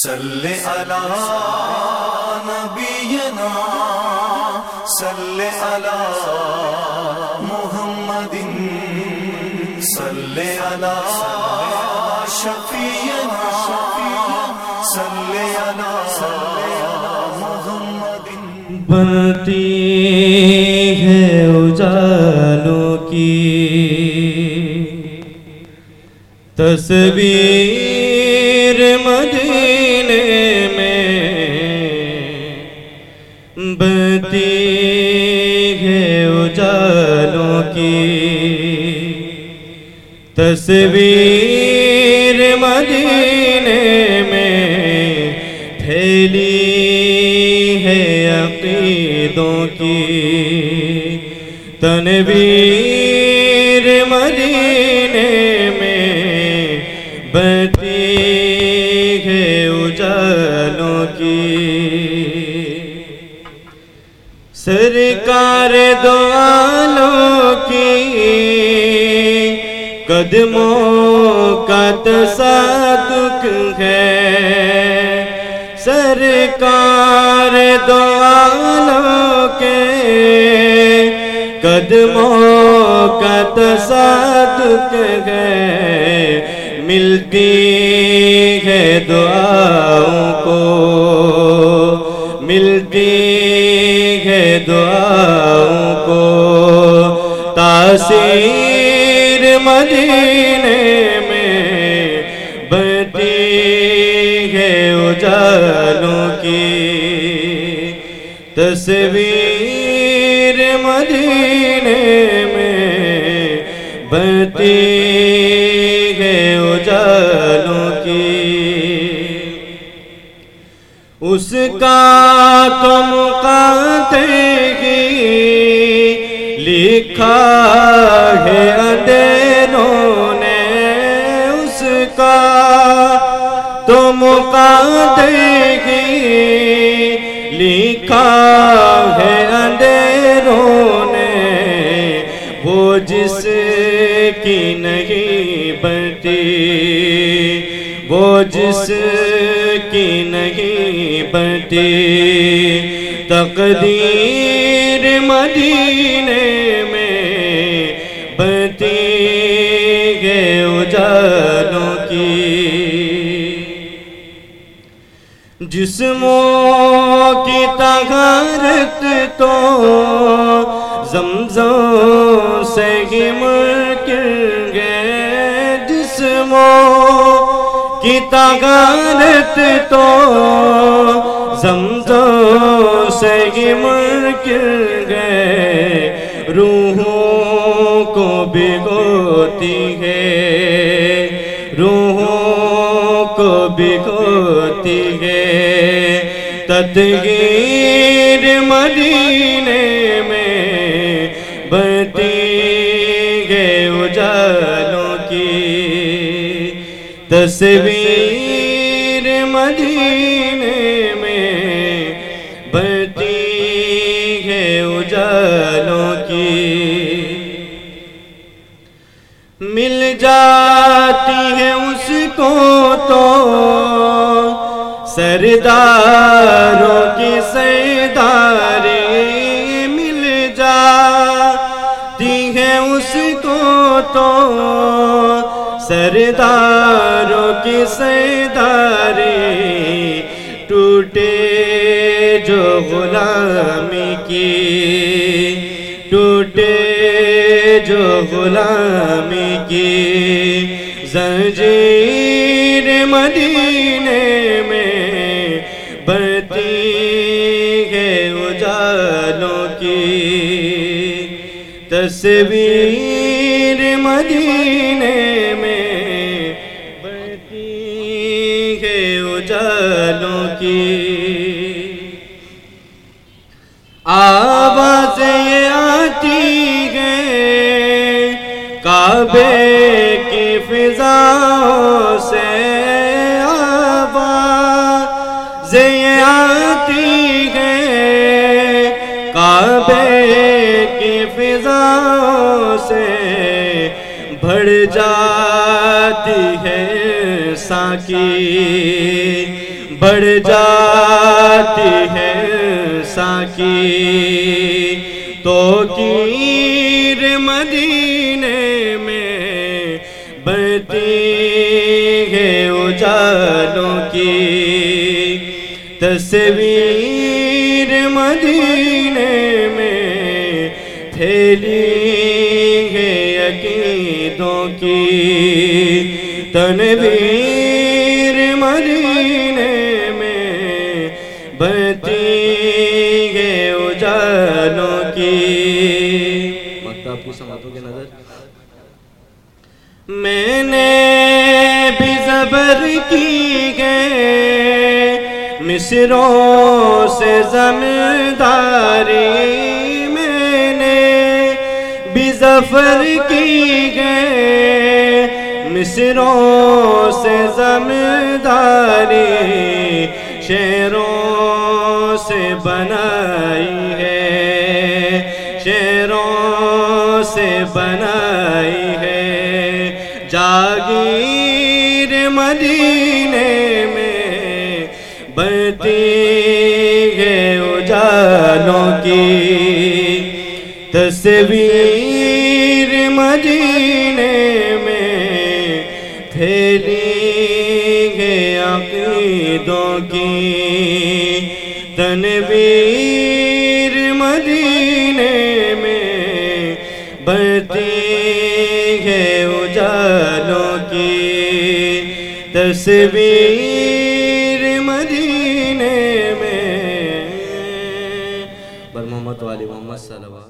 صلی علی نبینا صلی علی محمد صلی علی شفیعنا صلی علی محمد۔ بنتی ہے اجالوں کی تصویر مدینے میں، بنتی ہے اجالوں کی تصویر مدینے میں، پھیلی ہے عقیدوں کی تنویر مدینے میں، بنتی ہے اجالوں کی۔ سرکار دو عالم کی قدموں کا تصادق ہے، سرکار دو عالم کے قدموں کا تصادق ہے، ملتی ہے دعاؤں کو، ملتی ہے دعاؤں کو، تاثیر مدینے میں، بنتی ہے اجالوں کی تصویر مدینے میں، بنتی ہے اجالوں کی۔ اس کا تو مقدر لکھا ہے اندھیروں نے، اس کا تو مقدر لکھا ہے اندھیروں نے، وہ جس کی نہیں بنتی، وہ جس کی نہیں بنتی، تقدیر مدینے میں، بنتی ہے اجالوں کی۔ جسموں کی طہارت تو زمزم سے ہی ممکن ہے، جسموں کی طہارت تو زمزم سے ہی ممکن ہے، روحوں کو بھگوتی ہے، روحوں کو بھگوتی ہے، تطہیر مدینے میں، بنتی ہے اجالوں کی تصویر مدینے میں، بنتی ہے اجالوں کی۔ مل جاتی ہے اس کو تو سرداروں کی سرداری، مل جاتی ہے اس کو تو سرداروں کی سرداری، ٹوٹے جو غلامی کی، ٹوٹے جو غلامی کی زنجیر مدینے میں، بنتی ہے اجالوں کی تصویر مدینے میں، بنتی ہے اجالوں کی۔ آوازیں یہ آتی ہیں کعبے کی فضاؤں سے، آوازیں یہ آتی ہیں کعبے کی فضاؤں سے، بڑھ جاتی ہے ساکی، بڑھ جاتی ہے ساکی تو کیر مدینے میں بڑھتی ہے اجالوں کی تصویر مدینے میں پھیلی ہے عقیدوں کی تنویر مدینے میں بڑھتی ہے اجالوں کی مکتب کی سماعتوں کے نظر میں نے بھی زبر کی ہے مصروں سے زمینداری میں نے بھی ظفر کی ہے مصروں سے زمینداری شعروں سے بنائی ہے شعروں سے بنائی ہے جاگیر مدینے میں بڑھتی ہے اجالوں کی تصویر مدینے میں پھیلی ہے عقیدوں کی تنویر مدینے میں بڑھتی ہے اجالوں کی تصویر مدینے میں بر محمد والی محمد صلی اللہ